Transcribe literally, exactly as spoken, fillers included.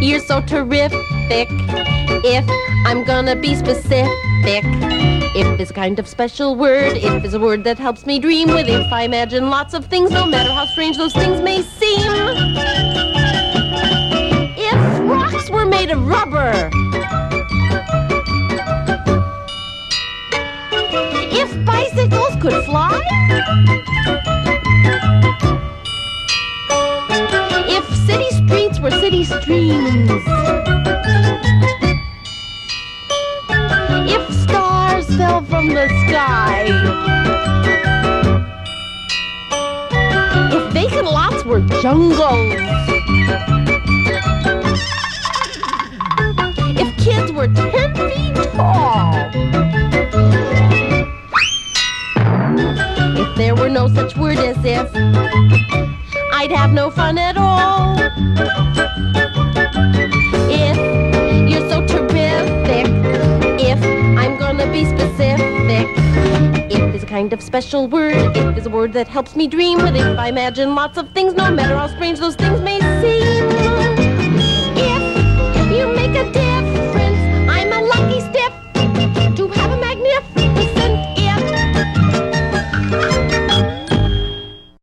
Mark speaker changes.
Speaker 1: You're so terrific. If I'm gonna be specific, if is a kind of special word, if is a word that helps me dream with, if I imagine lots of things, no matter how strange those things may seem. If rocks were made of rubber, if bicycles could fly, if city streets were city streams, if stars fell from the sky, if vacant lots were jungles, if kids were ten feet tall, if there were no such word as if, I'd have no fun at all. If you're so terrific, if I'm gonna be specific, if is a kind of special word, if is a word that helps me dream with, if I imagine lots of things, no matter how strange those things may seem. If you make a difference,